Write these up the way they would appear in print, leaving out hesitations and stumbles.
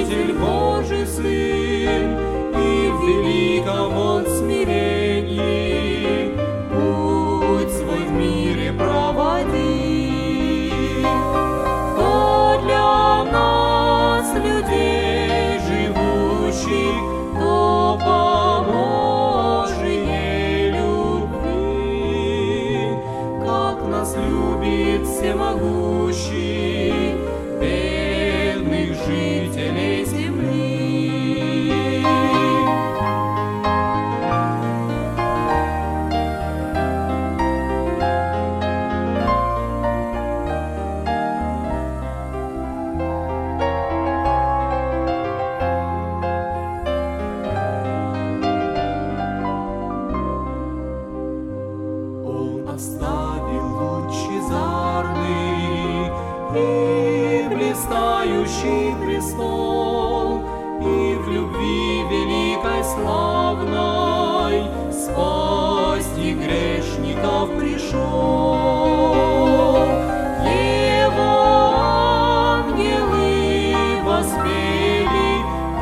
Спаситель Божий Сын, и в великом Он смирении путь свой в мире проводил. То для нас, людей живущих, то по Божией любви, как нас любит всемогущий, бедных жителей земли. Он оставил лучезарный и блистающий престол, и в любви великой славной спасти грешников пришел. Его ангелы воспели,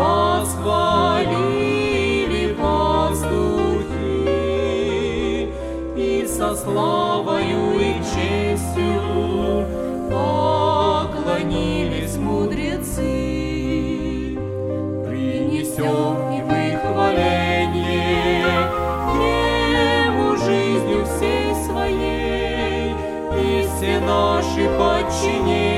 восхвалили пастухи, и со славою и честью поклонились мудрецы. Принесем и выхваление Ему жизнью всей своей, и все наши подчинения